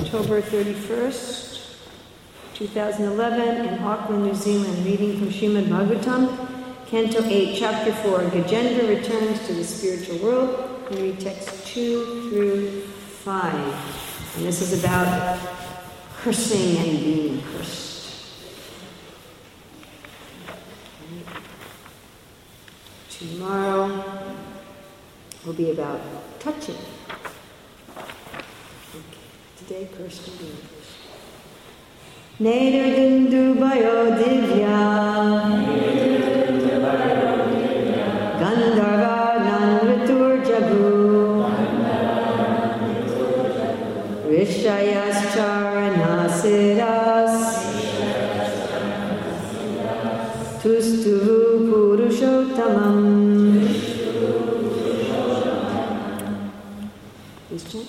October 31st, 2011, in Auckland, New Zealand, reading from Srimad Bhagavatam, Canto 8, Chapter 4, Gajendra returns to the spiritual world, and read texts 2 through 5. And this is about cursing and being cursed. Tomorrow will be about touching. Today, cursed and being cursed. Neder dindu bayo divya Gandharva nanritur jagu Rishayas charanasiras Tustuvu purushottamam. Please check.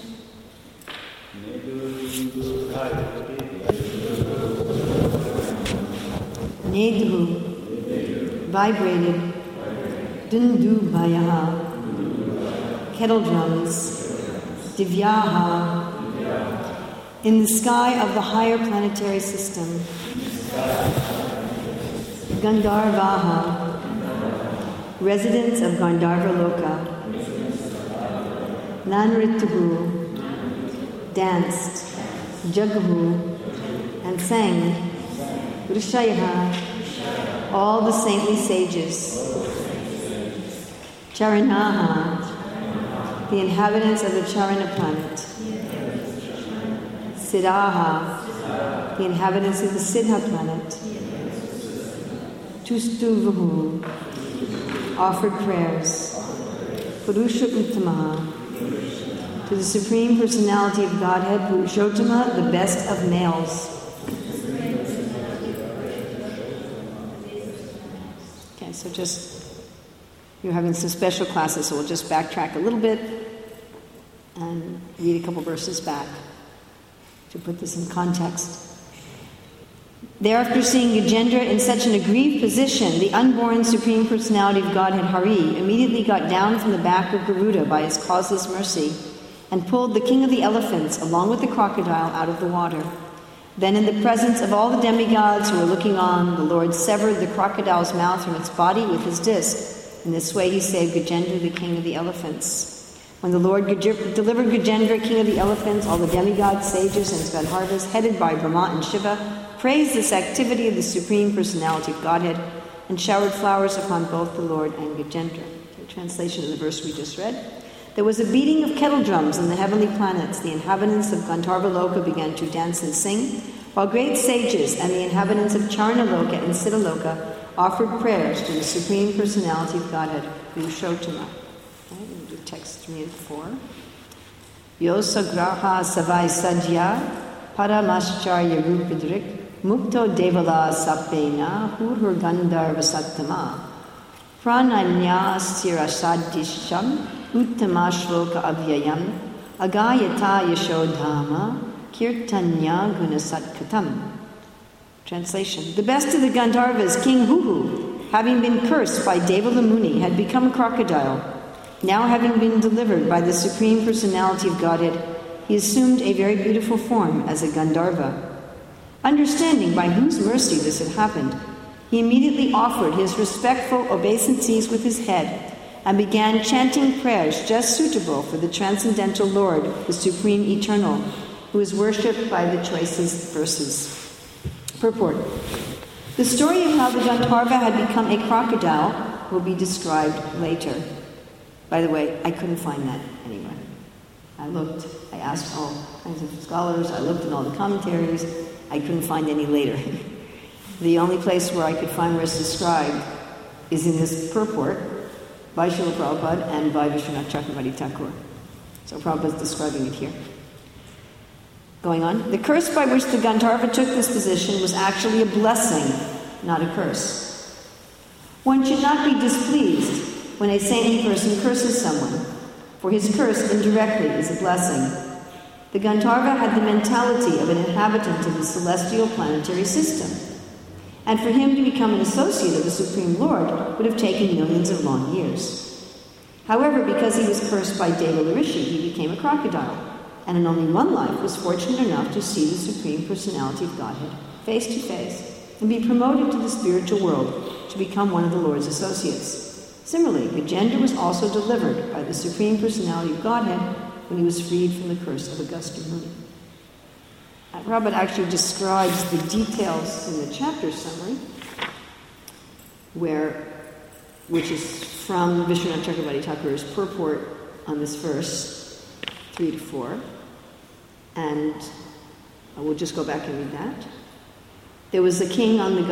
Nedhu, vibrated, dundu bhayaha, kettle drums, divyaha, in the sky of the higher planetary system, Gandharvaha, residents of Gandharva Loka, Nanrituhu, danced, Jagahu, and sang, Rishayah, all the saintly sages, Charanaha, the inhabitants of the Charana planet, Siddhaha, the inhabitants of the Siddha planet, Tustuvuhu, offered prayers, Purusha Uttamaha, to the Supreme Personality of Godhead, Purushottama, the best of males. Okay, so you're having some special classes, so we'll just backtrack a little bit and read a couple verses back to put this in context. Thereafter, seeing Gajendra in such an aggrieved position, the unborn Supreme Personality of Godhead, Hari, immediately got down from the back of Garuda by his causeless mercy and pulled the king of the elephants, along with the crocodile, out of the water. Then, in the presence of all the demigods who were looking on, the Lord severed the crocodile's mouth from its body with his disc. In this way, he saved Gajendra, the king of the elephants. When the Lord delivered Gajendra, king of the elephants, all the demigods, sages, and Gandharvas, headed by Brahma and Shiva, praised this activity of the Supreme Personality of Godhead and showered flowers upon both the Lord and Gajendra. The translation of the verse we just read. There was a beating of kettle drums in the heavenly planets. The inhabitants of Gandharva Loka began to dance and sing, while great sages and the inhabitants of Charana Loka and Siddha Loka offered prayers to the Supreme Personality of Godhead, Purushottama. Okay, we'll do text 3 and 4. Yosagraha savai sadhya paramascharya rupadrik mukto devala sapena hurhur gandharva sattama prananya sirasadisham Uttamashloka avyayam agayata yashodhama kirtanya gunasatkatam. Translation. The best of the Gandharvas, King Huhu, having been cursed by Devala Muni, had become a crocodile. Now, having been delivered by the Supreme Personality of Godhead, he assumed a very beautiful form as a Gandharva. Understanding by whose mercy this had happened, he immediately offered his respectful obeisances with his head and began chanting prayers just suitable for the transcendental Lord, the Supreme Eternal, who is worshipped by the choicest verses. Purport. The story of how the Gandharva had become a crocodile will be described later. By the way, I couldn't find that anywhere. I looked, I asked all kinds of scholars, I looked in all the commentaries, I couldn't find any later. The only place where I could find where it's described is in this purport by Srila Prabhupada and by Vishwanath Chakravarti Thakur. So Prabhupada is describing it here. Going on. The curse by which the Gandharva took this position was actually a blessing, not a curse. One should not be displeased when a saintly person curses someone, for his curse indirectly is a blessing. The Gandharva had the mentality of an inhabitant of the celestial planetary system, and for him to become an associate of the Supreme Lord would have taken millions of long years. However, because he was cursed by Devala Rishi, he became a crocodile. and in only one life was fortunate enough to see the Supreme Personality of Godhead face to face and be promoted to the spiritual world to become one of the Lord's associates. Similarly, Gajendra was also delivered by the Supreme Personality of Godhead when he was freed from the curse of Agastya Muni. Prabhupada actually describes the details in the chapter summary, which is from Vishwanath Chakravarti Thakur's purport on this verse, 3 to 4. And we'll just go back and read that. There was once a king on the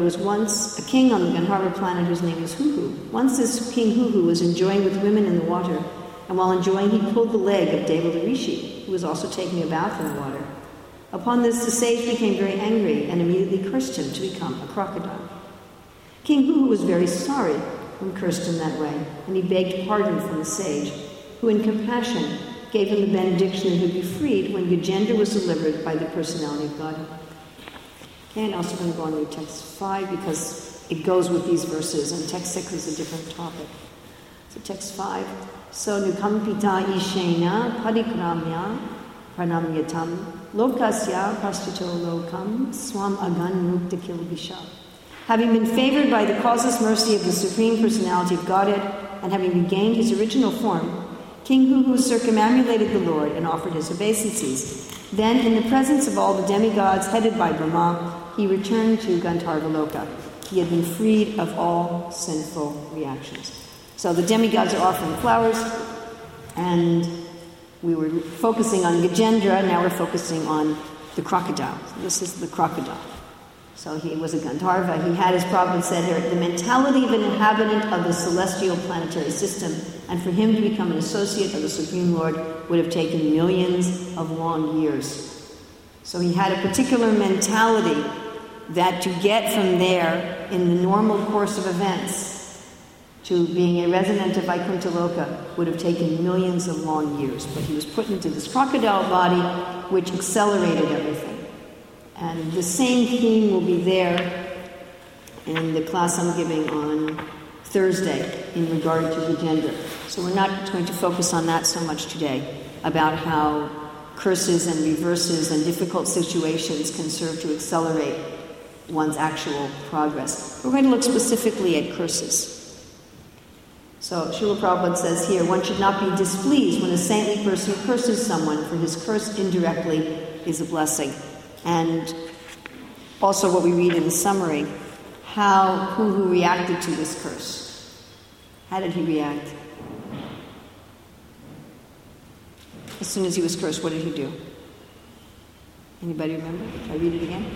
Gandharva planet whose name was Huhu. Once this King Huhu was enjoying with women in the water, and while enjoying he pulled the leg of Devala Rishi, who was also taking a bath in the water. Upon this, the sage became very angry and immediately cursed him to become a crocodile. King Huhu was very sorry when cursed in that way, and he begged pardon from the sage, who in compassion gave him the benediction that he would be freed when Gajendra was delivered by the personality of God. Okay, and also going to go on to text 5 because it goes with these verses, and text 6 is a different topic. So text 5. So nukampita ishena padikramya pranamyatam lokasya prastito lokam swam agan mukta kilbisha. Having been favored by the causeless mercy of the Supreme Personality of Godhead and having regained his original form, King Huhu circumambulated the Lord and offered his obeisances. Then, in the presence of all the demigods headed by Brahma, he returned to Gandharva Loka. He had been freed of all sinful reactions. So the demigods are offering flowers, and we were focusing on Gajendra, now we're focusing on the crocodile. So this is the crocodile. So he was a Gandharva. He had, as Prabhupada said here, the mentality of an inhabitant of the celestial planetary system, and for him to become an associate of the Supreme Lord would have taken millions of long years. So he had a particular mentality that to get from there in the normal course of events to being a resident of Vaikuntha Loka would have taken millions of long years. But he was put into this crocodile body, which accelerated everything. And the same theme will be there in the class I'm giving on Thursday in regard to Gajendra. So we're not going to focus on that so much today, about how curses and reverses and difficult situations can serve to accelerate one's actual progress. We're going to look specifically at curses. So Srila Prabhupada says here, one should not be displeased when a saintly person curses someone, for his curse indirectly is a blessing. And also what we read in the summary, how Huhu reacted to this curse. How did he react? As soon as he was cursed, what did he do? Anybody remember? Should I read it again?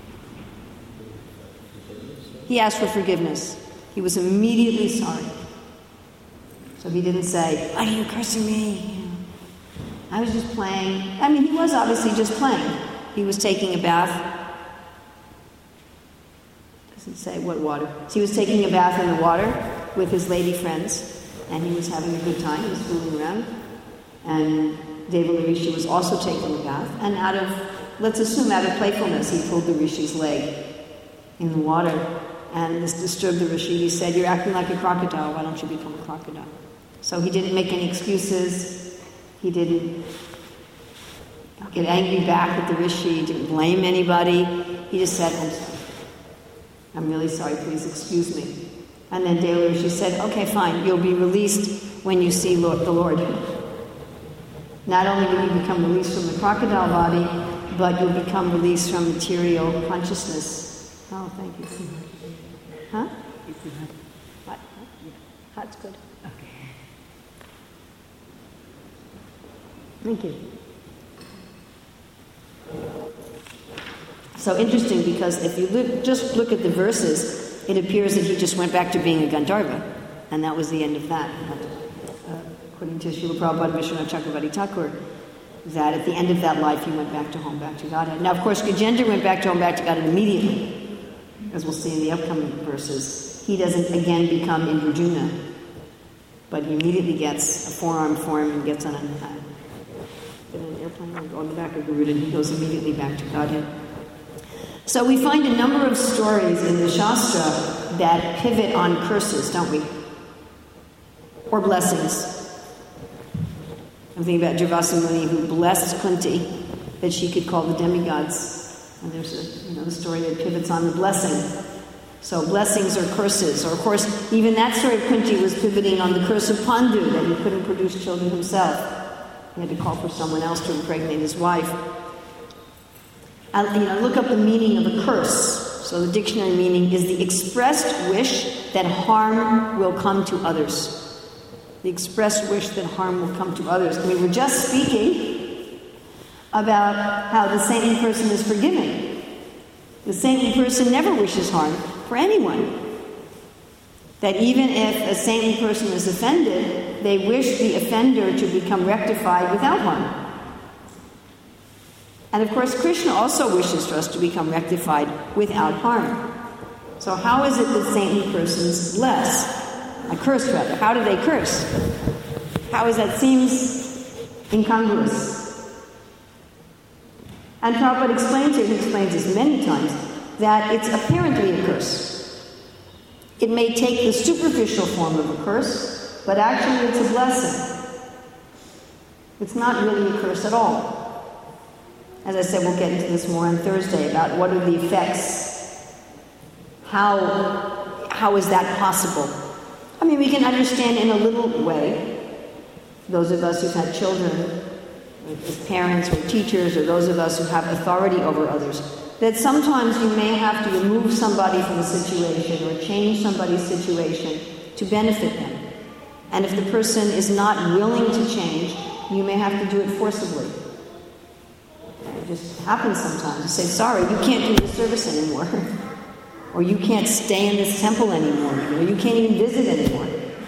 He asked for forgiveness. He was immediately sorry. So he didn't say, "Why are you cursing me? I was just playing." I mean, he was obviously just playing. He was taking a bath. Doesn't say what water. So he was taking a bath in the water with his lady friends, and he was having a good time. He was fooling around. And Devala Rishi was also taking a bath. And let's assume out of playfulness, he pulled the Rishi's leg in the water. And this disturbed the Rishi. He said, "You're acting like a crocodile. Why don't you become a crocodile?" So he didn't make any excuses. He didn't get angry back at the Rishi. He didn't blame anybody. He just said, I'm really sorry, please excuse me. And then Devala Rishi said, "Okay, fine, you'll be released when you see the Lord." Not only will you become released from the crocodile body, but you'll become released from material consciousness. Oh, thank you. Huh? Hot? Hot's good. Okay. Thank you. So interesting, because if you just look at the verses, it appears that he just went back to being a Gandharva, and that was the end of that. According to Srila Prabhupada Vishwanath Chakravarti Thakur, that at the end of that life he went back to home, back to Godhead. Now, of course, Gajendra went back to home, back to Godhead immediately, as we'll see in the upcoming verses. He doesn't again become Indrajuna, but he immediately gets a forearm form and gets on an airplane or on the back of Garuda, and he goes immediately back to Godhead. So we find a number of stories in the Shastra that pivot on curses, don't we? Or blessings. I'm thinking about Durvasa Muni, who blessed Kunti that she could call the demigods. And there's the story that pivots on the blessing. So blessings or curses, or of course, even that story of Kunti was pivoting on the curse of Pandu, that he couldn't produce children himself. He had to call for someone else to impregnate his wife. And, look up the meaning of a curse. So the dictionary meaning is the expressed wish that harm will come to others. The expressed wish that harm will come to others. And we were just speaking about how the saintly person is forgiving. The saintly person never wishes harm for anyone. That even if a saintly person is offended, they wish the offender to become rectified without harm. And of course, Krishna also wishes for us to become rectified without harm. So how is it that saintly persons curse rather? How do they curse? How is that? Seems incongruous. And Prabhupada explains it, he explains this many times, that it's apparently a curse. It may take the superficial form of a curse, but actually it's a blessing. It's not really a curse at all. As I said, we'll get into this more on Thursday about what are the effects. How is that possible? I mean, we can understand in a little way, those of us who've had children, as parents or teachers, or those of us who have authority over others, that sometimes you may have to remove somebody from a situation or change somebody's situation to benefit them. And if the person is not willing to change, you may have to do it forcibly. It just happens sometimes. You say, sorry, you can't do this service anymore. Or you can't stay in this temple anymore. Or you can't even visit anymore.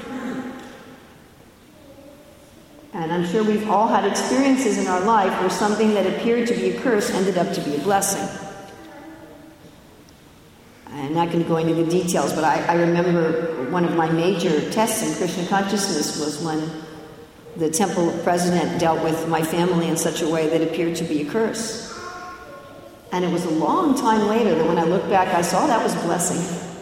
And I'm sure we've all had experiences in our life where something that appeared to be a curse ended up to be a blessing. I'm not going to go into the details, but I remember one of my major tests in Krishna consciousness was when the temple president dealt with my family in such a way that appeared to be a curse. And it was a long time later that when I look back, I saw that was a blessing.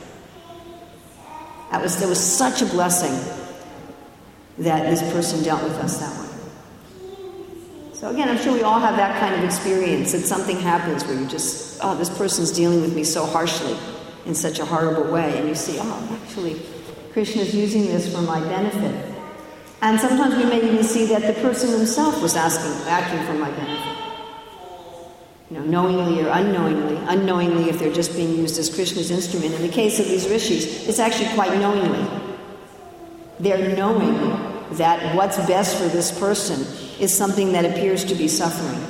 There was such a blessing that this person dealt with us that way. So again, I'm sure we all have that kind of experience, that something happens where you just, this person's dealing with me so harshly in such a horrible way. And you see, actually, Krishna's using this for my benefit. And sometimes we may even see that the person himself was acting for my benefit. Knowingly or unknowingly. Unknowingly if they're just being used as Krishna's instrument. In the case of these rishis, it's actually quite knowingly. They're knowing that what's best for this person is something that appears to be suffering.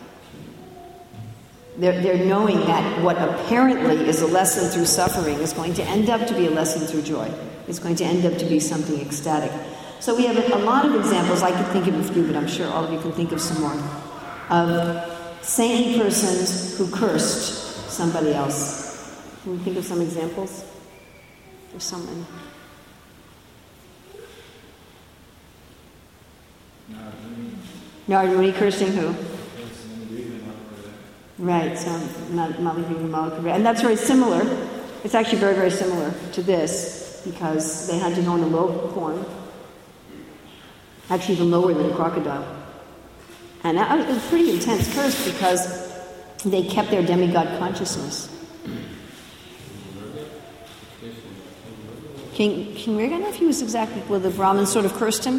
They're knowing that what apparently is a lesson through suffering is going to end up to be a lesson through joy. It's going to end up to be something ecstatic. So we have a lot of examples. I could think of a few, but I'm sure all of you can think of some more, of saintly persons who cursed somebody else. Can you think of some examples? There's so many. Narada Muni cursing who? Right, so Malakavira. And that's very similar. It's actually very, very similar to this, because they had to go in a low form. Actually even lower than a crocodile. And that was a pretty intense curse because they kept their demigod consciousness. King Mriga, I don't know if he was exactly, the Brahmins sort of cursed him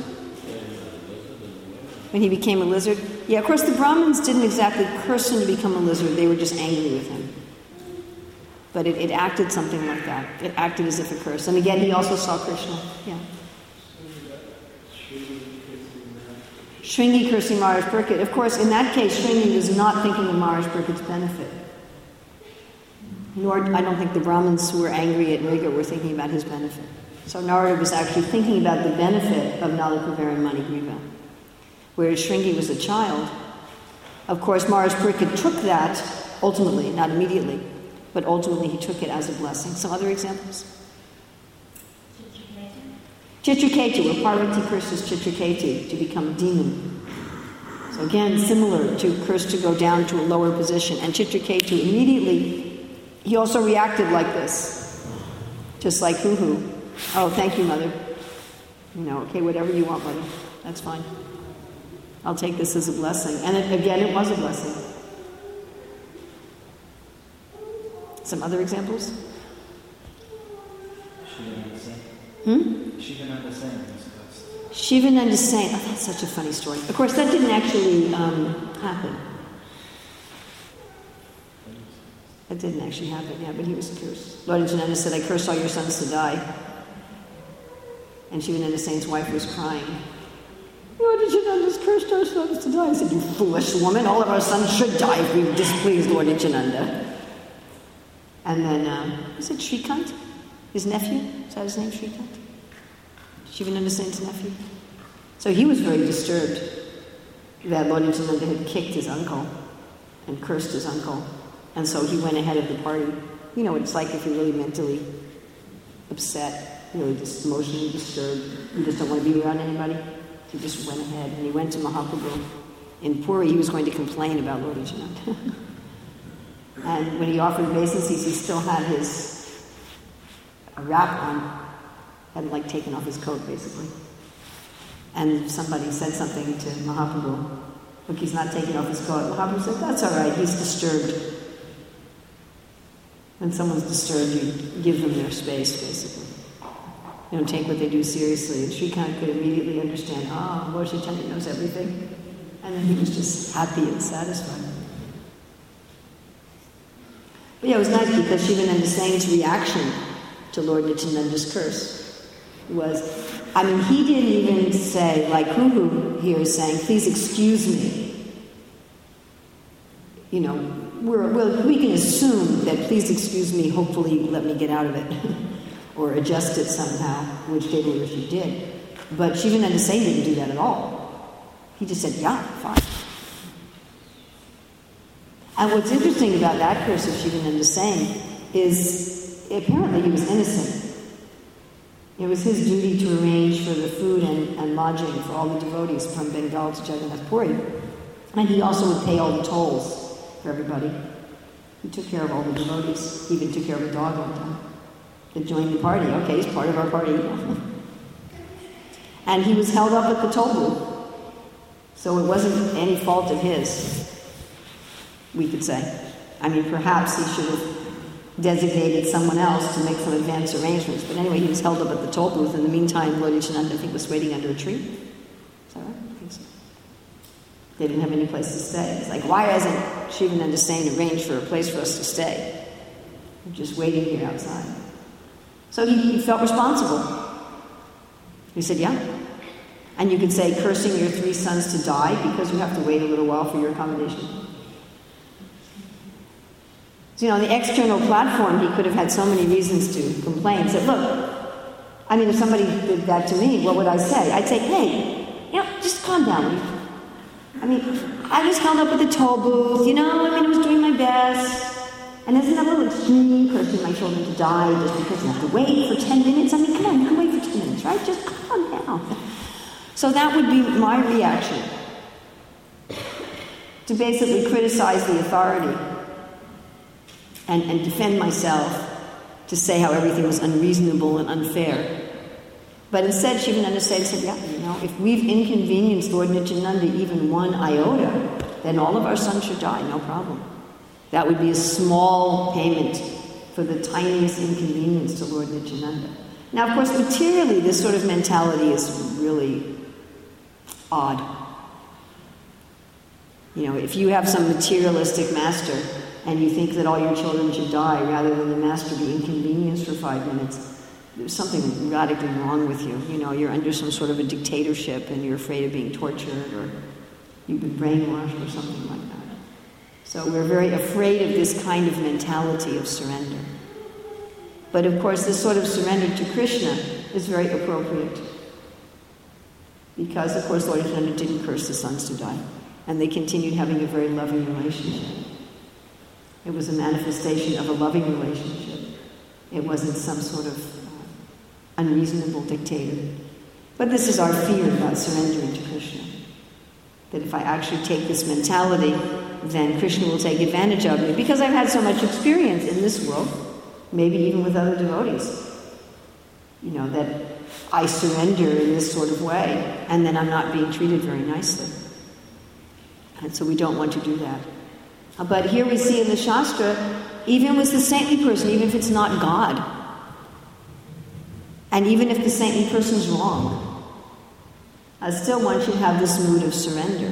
when he became a lizard. Yeah, of course the Brahmins didn't exactly curse him to become a lizard, they were just angry with him. But it acted something like that. It acted as if a curse. And again, he also saw Krishna. Yeah. Shringi cursing Maharaj Parikshit. Of course, in that case, Shringi was not thinking of Maharaj Parikshit's benefit. Nor, I don't think the Brahmins who were angry at Mriga were thinking about his benefit. So Narada was actually thinking about the benefit of Nalakavira and Manigriva. Whereas Shringi was a child. Of course, Maharaj Parikshit took that, ultimately, not immediately, but ultimately he took it as a blessing. Some other examples? Chitraketu, where Parvati curses Chitraketu to become a demon. So again, similar to curse to go down to a lower position. And Chitraketu immediately, he also reacted like this. Just like Huhu. Oh, thank you, Mother. Okay, whatever you want, Mother. That's fine. I'll take this as a blessing. And it was a blessing. Some other examples? Shivananda Sain. Shivananda Sain. Oh, that's such a funny story. Of course, that didn't actually happen. That didn't actually happen, yeah, but he was cursed. Lord Nityananda said, I curse all your sons to die. And Shivananda Sain's wife was crying. Lord Nityananda's cursed our sons to die. I said, you foolish woman, all of our sons should die if we displease Lord Nityananda. And then, was it Shrikant? His nephew? Is that his name, Shrikant? Shivananda Sain's nephew? So he was very disturbed that Lord Nityananda had kicked his uncle and cursed his uncle. And so he went ahead of the party. You know what it's like if you're really mentally upset, really just emotionally disturbed. You just don't want to be around anybody. He just went ahead and he went to Mahaprabhu. In Puri, he was going to complain about Lord Nityananda. And when he offered obeisances, he still had his wrap on. Hadn't like taken off his coat, basically. And somebody said something to Mahaprabhu. Look, he's not taking off his coat. Mahaprabhu said, that's all right, he's disturbed. When someone's disturbed, you give them their space, basically. You don't take what they do seriously. And Shrikant could immediately understand, Lord Chaitanya knows everything. And then he was just happy and satisfied. But yeah, it was nice because Shivananda Sain's reaction to Lord Nityananda's curse was, he didn't even say, like Kuhu here is saying, please excuse me. You know, we can assume that please excuse me, hopefully let me get out of it. Or adjust it somehow, which Devi Rishi did. But Shivananda Sain didn't do that at all. He just said, yeah, fine. And what's interesting about that curse of Shivananda Sain is apparently he was innocent. It was his duty to arrange for the food and lodging for all the devotees from Bengal to Jagannath Puri. And he also would pay all the tolls for everybody. He took care of all the devotees. He even took care of a dog one time that joined the party. Okay, he's part of our party. And he was held up at the toll booth. So it wasn't any fault of his, we could say. Perhaps he should have designated someone else to make some advance arrangements. But anyway, he was held up at the toll booth. In the meantime, Lord Nityananda, I think, was waiting under a tree. Is that right? I think so. They didn't have any place to stay. It's like, why hasn't Shivananda Sain arranged for a place for us to stay? We're just waiting here outside. So he felt responsible. He said, yeah. And you could say, cursing your 3 sons to die because you have to wait a little while for your accommodation. So, on the external platform, he could have had so many reasons to complain. He said, look, if somebody did that to me, what would I say? I'd say, hey, just calm down. I was held up at the toll booth, I was doing my best. And isn't that a little extreme, cursing my children to die just because you have to wait for 10 minutes? Come on, you can wait for 10 minutes, right? Just calm down. So that would be my reaction. To basically criticize the authority and defend myself, to say how everything was unreasonable and unfair. But instead, Shivananda said, if we've inconvenienced Lord Nityananda even 1 iota, then all of our sons should die, no problem. That would be a small payment for the tiniest inconvenience to Lord Nityananda. Now, of course, materially, this sort of mentality is really odd. If you have some materialistic master and you think that all your children should die rather than the master be inconvenienced for 5 minutes, there's something radically wrong with you. You're under some sort of a dictatorship and you're afraid of being tortured or you've been brainwashed or something like that. So we're very afraid of this kind of mentality of surrender. But of course, this sort of surrender to Krishna is very appropriate. Because, of course, Lord Nityananda didn't curse the sons to die. And they continued having a very loving relationship. It was a manifestation of a loving relationship. It wasn't some sort of unreasonable dictator. But this is our fear about surrendering to Krishna. That if I actually take this mentality, then Krishna will take advantage of me. Because I've had so much experience in this world, maybe even with other devotees, that I surrender in this sort of way, and then I'm not being treated very nicely. And so we don't want to do that. But here we see in the Shastra, even with the saintly person, even if it's not God, and even if the saintly person is wrong, still one should have this mood of surrender.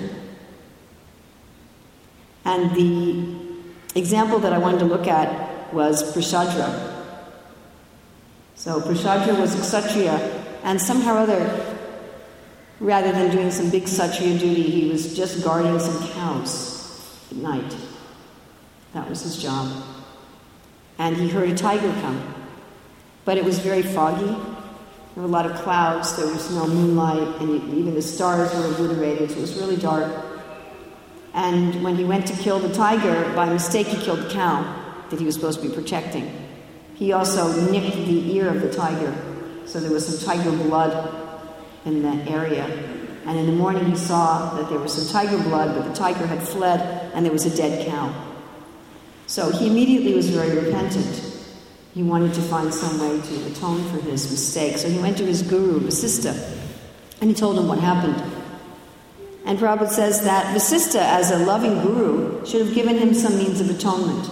And the example that I wanted to look at was Prasadra. So Prasadra was a Kshatriya, and somehow or other, rather than doing some big Kshatriya duty, he was just guarding some cows at night. That was his job. And he heard a tiger come. But it was very foggy. There were a lot of clouds, there was no moonlight, and even the stars were obliterated, so it was really dark. And when he went to kill the tiger, by mistake he killed the cow that he was supposed to be protecting. He also nicked the ear of the tiger, so there was some tiger blood in that area. And in the morning he saw that there was some tiger blood, but the tiger had fled and there was a dead cow. So he immediately was very repentant. He wanted to find some way to atone for his mistake. So he went to his guru, Vasistha, and he told him what happened. And Prabhupada says that Vasistha, as a loving guru, should have given him some means of atonement.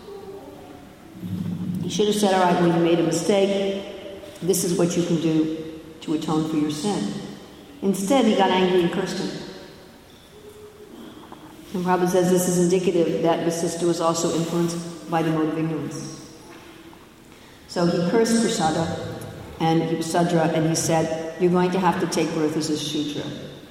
He should have said, all right, well, you made a mistake. This is what you can do to atone for your sin. Instead, he got angry and cursed him. And Prabhupada says this is indicative that Vasistha was also influenced by the mode of ignorance. So he cursed Prasadra and he said, you're going to have to take birth as a Shudra.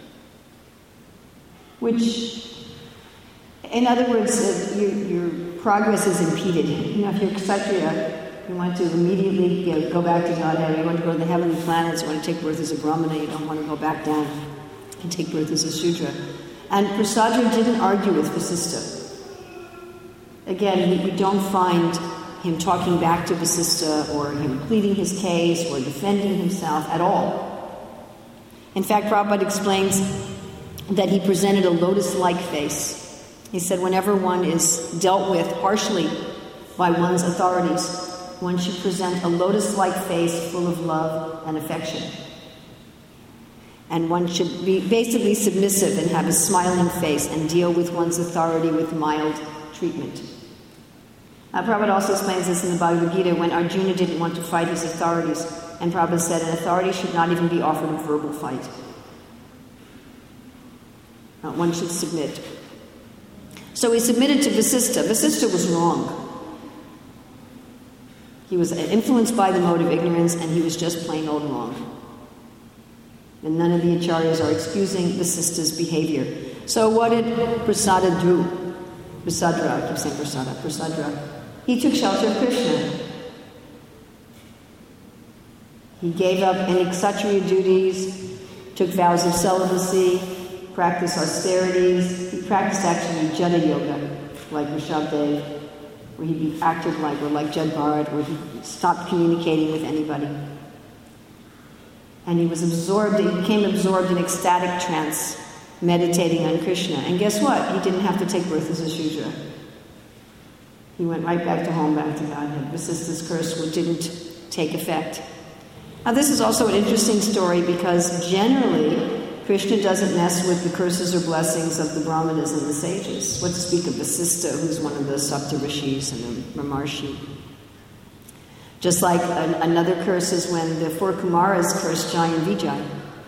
Which, in other words, your progress is impeded. You know, if you're Kshatriya, you want to immediately go back to Godhead, you want to go to the heavenly planets, you want to take birth as a Brahmana, you don't want to go back down and take birth as a Shudra. And Prasadra didn't argue with Vasistha. Again, we don't find him talking back to Vasistha or him pleading his case or defending himself at all. In fact, Prabhupada explains that he presented a lotus-like face. He said whenever one is dealt with harshly by one's authorities, one should present a lotus-like face full of love and affection. And one should be basically submissive and have a smiling face and deal with one's authority with mild treatment. Prabhupada also explains this in the Bhagavad Gita when Arjuna didn't want to fight his authorities. And Prabhupada said an authority should not even be offered a verbal fight. One should submit. So he submitted to Vasistha. Vasistha was wrong. He was influenced by the mode of ignorance and he was just plain old wrong. And none of the acharyas are excusing Vasistha's behavior. So what did Prasadra do? Prasadra, I keep saying Prasadra. He took shelter of Krishna. He gave up any Kshatriya duties, took vows of celibacy, practiced austerities. He practiced actually Jada Yoga, like Rishabdev, where he acted like Jad Bharat, where he stopped communicating with anybody. And he was absorbed, he became absorbed in ecstatic trance, meditating on Krishna. And guess what? He didn't have to take birth as a Shudra. He went right back to home, back to Godhead. Vasistha's curse didn't take effect. Now this is also an interesting story because generally Krishna doesn't mess with the curses or blessings of the Brahmanas and the sages. What to speak of Vasistha, who's one of the Saptarishis and the Ramarshi. Just like another curse is when the four Kumaras cursed Jai and Vijay.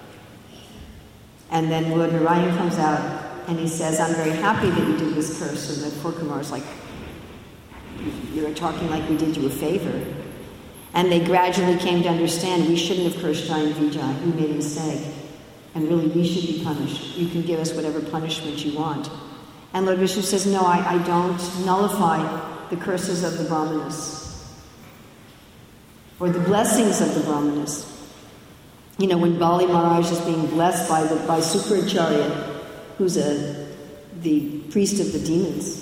And then Lord Narayan comes out and he says, I'm very happy that you did this curse. And the four Kumaras like, you're talking like we did you a favor. And they gradually came to understand we shouldn't have cursed Jai and Vijay. We made a mistake. And really we should be punished. You can give us whatever punishment you want. And Lord Vishnu says, no, I don't nullify the curses of the Brahmanas. Or the blessings of the Brahmanas. You know, when Bali Maharaj is being blessed by Sukracharya, who's the priest of the demons.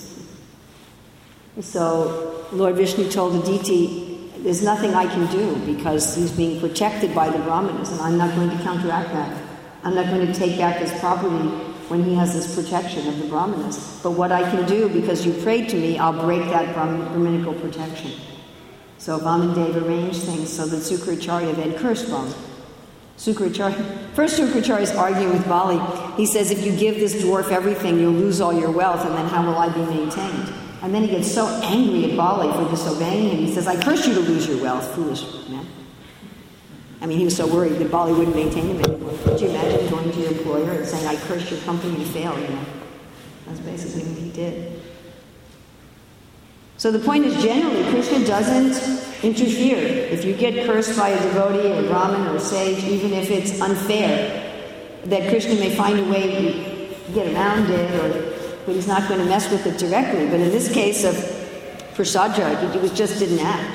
So Lord Vishnu told Aditi, there's nothing I can do because he's being protected by the Brahmanas and I'm not going to counteract that. I'm not going to take back his property when he has this protection of the Brahmanas. But what I can do, because you prayed to me, I'll break that Brahminical protection. So Vamandev arranged things so that Sukracharya then cursed Vaman. First Sukracharya is arguing with Bali. He says, if you give this dwarf everything, you'll lose all your wealth, and then how will I be maintained? And then he gets so angry at Bali for disobeying him. He says, I curse you to lose your wealth, foolish man. I mean, he was so worried that Bali wouldn't maintain him anymore. Could you imagine going to your employer and saying, I curse your company to fail, That's basically what he did. So the point is, generally, Krishna doesn't interfere. If you get cursed by a devotee or a Brahmin or a sage, even if it's unfair, that Krishna may find a way to get around it, but he's not going to mess with it directly. But in this case of Prasadja, he just didn't act.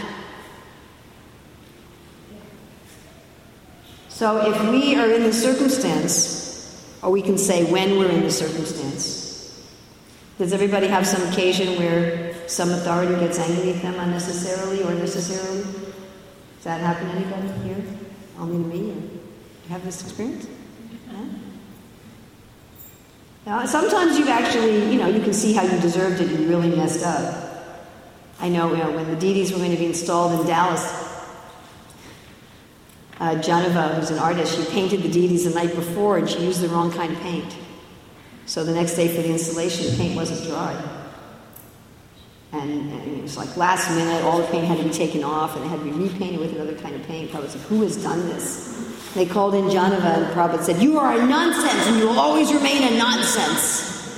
So if we are in the circumstance, or we can say when we're in the circumstance, does everybody have some occasion where some authority gets angry at them unnecessarily or necessarily? Does that happen to anybody here? Only to me? Or do you have this experience? Yeah? Now, sometimes you actually, you can see how you deserved it and you really messed up. I know, when the deities were going to be installed in Dallas, Janava, who's an artist, she painted the deities the night before and she used the wrong kind of paint. So the next day for the installation, the paint wasn't dry. And it was like last minute, all the paint had to be taken off and it had to be repainted with another kind of paint. Prabhupada said, who has done this? They called in Janava and Prabhupada said, you are a nonsense and you will always remain a nonsense.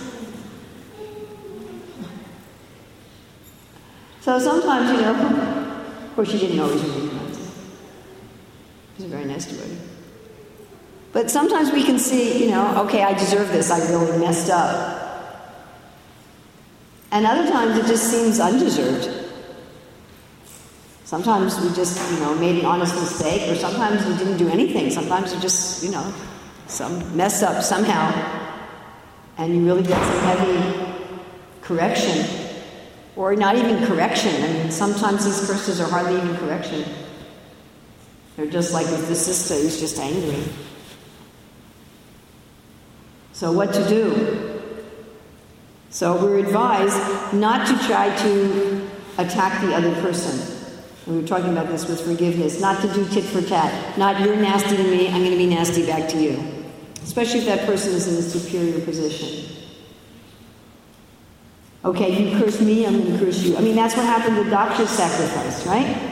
So sometimes, of course she didn't always remain a nonsense. She was very nice to her. But sometimes we can see, okay, I deserve this, I really messed up. And other times it just seems undeserved. Sometimes we just, made an honest mistake, or sometimes we didn't do anything. Sometimes we just, some mess up somehow, and you really get some heavy correction. Or not even correction. I mean, sometimes these curses are hardly even correction. They're just like with the sister who's just angry. So what to do? So we're advised not to try to attack the other person. And we were talking about this with forgiveness. Not to do tit for tat. Not you're nasty to me, I'm going to be nasty back to you. Especially if that person is in a superior position. Okay, you curse me, I'm going to curse you. I mean, that's what happened with Daksha's sacrifice, right?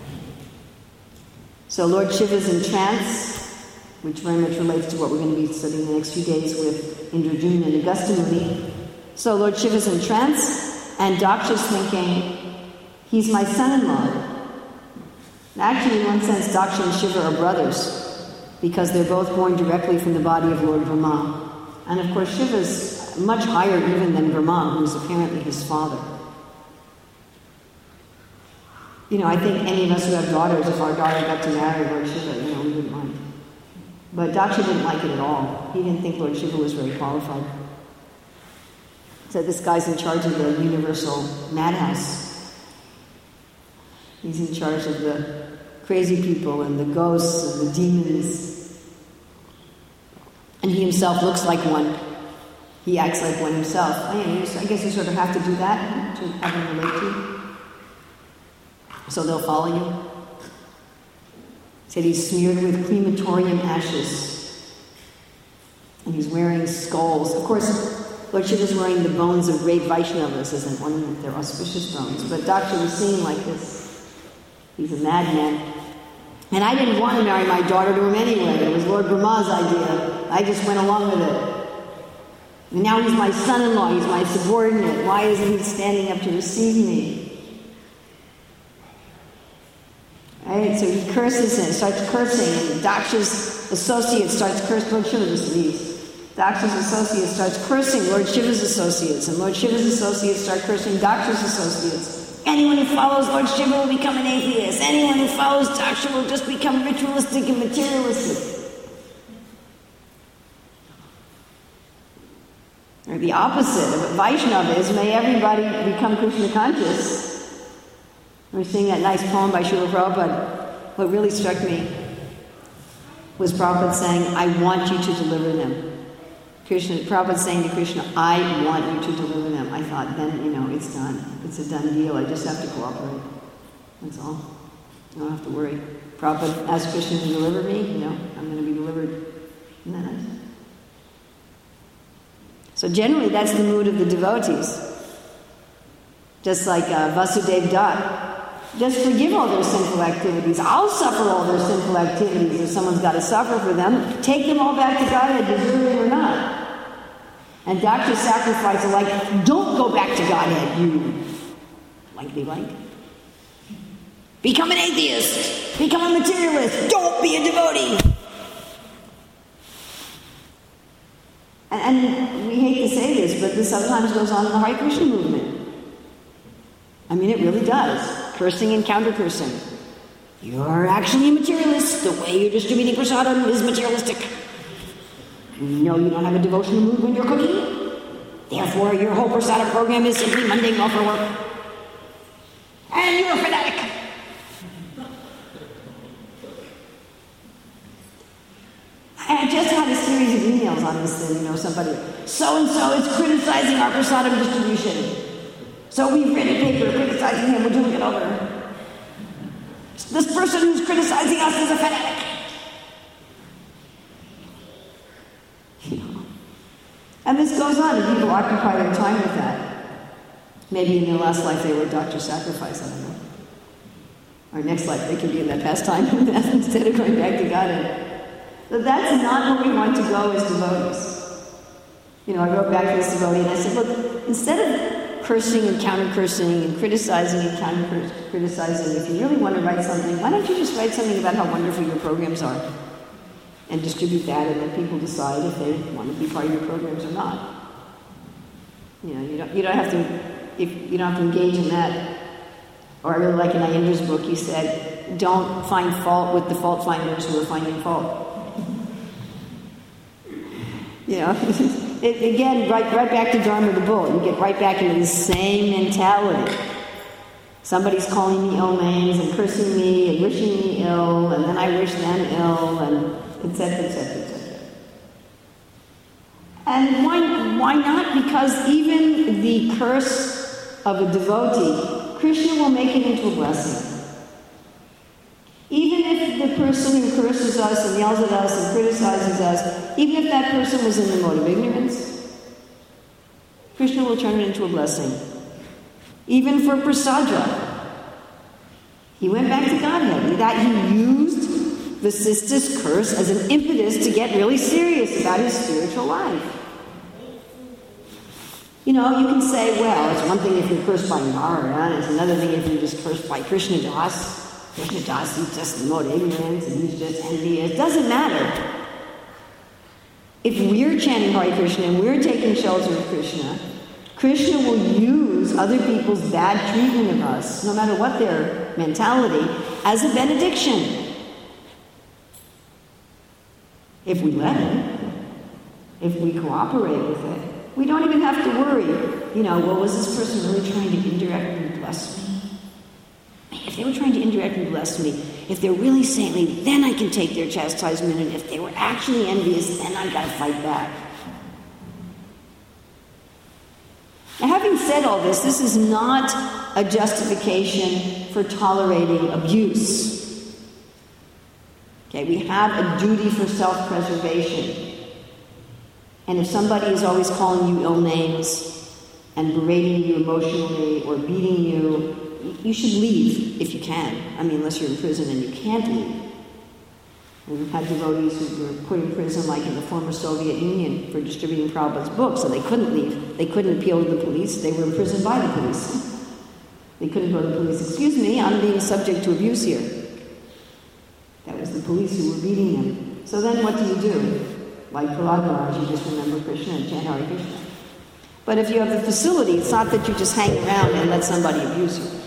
So Lord Shiva's in trance, which very much relates to what we're going to be studying the next few days with Indradyumna and Agastya Muni. So Lord Shiva's in trance, and Daksha's thinking, he's my son-in-law. Actually, in one sense, Daksha and Shiva are brothers, because they're both born directly from the body of Lord Brahma. And of course, Shiva's much higher even than Brahma, who's apparently his father. I think any of us who have daughters, if our daughter got to marry Lord Shiva, we wouldn't mind. But Daksha didn't like it at all. He didn't think Lord Shiva was very qualified. So this guy's in charge of the universal madhouse. He's in charge of the crazy people and the ghosts and the demons. And he himself looks like one. He acts like one himself. I guess you sort of have to do that to have them relate to you. So they'll follow you. Said he's smeared with crematorium ashes. And he's wearing skulls. Of course, Lord Shiva's wearing the bones of great Vaishnavas as an ornament. They're auspicious bones. But Daksha was seen like this. He's a madman. And I didn't want to marry my daughter to him anyway. It was Lord Brahma's idea. I just went along with it. And now he's my son-in-law. He's my subordinate. Why isn't he standing up to receive me? Right? So he curses him, starts cursing, and Daksha's associate starts cursing. Lord Shiva just leaves. Daksha's associate starts cursing Lord Shiva's associates, and Lord Shiva's associates start cursing Daksha's associates. Anyone who follows Lord Shiva will become an atheist. Anyone who follows Daksha will just become ritualistic and materialistic. Or the opposite of what Vaishnava is, may everybody become Krishna conscious. We're seeing that nice poem by Srila Prabhupada. What really struck me was Prabhupada saying, I want you to deliver them. Prabhupada saying to Krishna, I want you to deliver them. I thought, then, it's done. It's a done deal. I just have to cooperate. That's all. I don't have to worry. Prabhupada asked Krishna to deliver me, I'm going to be delivered. Isn't that nice? So generally, that's the mood of the devotees. Just like Vasudeva Dutt. Just forgive all their sinful activities. I'll suffer all their sinful activities if someone's got to suffer for them. Take them all back to Godhead, deserving or not. And Dr. Sacrifice are like, don't go back to Godhead, you like. Become an atheist. Become a materialist. Don't be a devotee. And we hate to say this, but this sometimes goes on in the Hare Krishna movement. I mean, it really does. Cursing and counter-cursing. You're actually a materialist. The way you're distributing prasadam is materialistic. You don't have a devotional mood when you're cooking. Therefore, your whole prasadam program is simply mundane welfare work. And you're a fanatic. I just had a series of emails on this thing, somebody, so-and-so is criticizing our prasadam distribution. So we've written a paper criticizing him, we're doing it over. This person who's criticizing us is a fanatic. And this goes on, and people occupy their time with that. Maybe in their last life they were Dr. Sacrifice, I don't know. Or next life they could be in that pastime instead of going back to Godhead. But that's not where we want to go as devotees. I wrote back to this devotee and I said, look, instead of cursing and counter-cursing and criticizing and counter-criticizing, if you really want to write something, why don't you just write something about how wonderful your programs are and distribute that and let people decide if they want to be part of your programs or not. You don't have to engage in that. Or I really like in Nayendra's book, he said, don't find fault with the fault finders who are finding fault. Again, right back to Dharma the Bull. You get right back into the same mentality. Somebody's calling me ill names and cursing me and wishing me ill, and then I wish them ill, and etc., etc., etc. And why not? Because even the curse of a devotee, Krishna will make it into a blessing. Even if the person who curses us and yells at us and criticizes us, even if that person was in the mode of ignorance, Krishna will turn it into a blessing. Even for Prasadra, he went back to Godhead. That he used Vasista's curse as an impetus to get really serious about his spiritual life. You can say, well, it's one thing if you're cursed by Narayana, it's another thing if you're just cursed by Krishna Das. Krishna Das, he's just in the mode of ignorance and he's just envious. It doesn't matter. If we're chanting Hare Krishna and we're taking shelter of Krishna, Krishna will use other people's bad treatment of us, no matter what their mentality, as a benediction. If we let him, if we cooperate with it, we don't even have to worry. Was this person really trying to indirectly bless me? If they were trying to indirectly bless me, if they're really saintly, then I can take their chastisement, and if they were actually envious, then I've got to fight back. Now, having said all this is not a justification for tolerating abuse. Okay, we have a duty for self-preservation. And if somebody is always calling you ill names and berating you emotionally or beating you, you should leave if you can. Unless you're in prison and you can't leave. We've had devotees who were put in prison, like in the former Soviet Union, for distributing Prabhupada's books, and they couldn't leave. They couldn't appeal to the police. They were imprisoned by the police. They couldn't go to the police. Excuse me, I'm being subject to abuse here. That was the police who were beating them. So then what do? Like Prahlad Maharaj, you just remember Krishna and chant Hare Krishna. But if you have the facility, it's not that you just hang around and let somebody abuse you.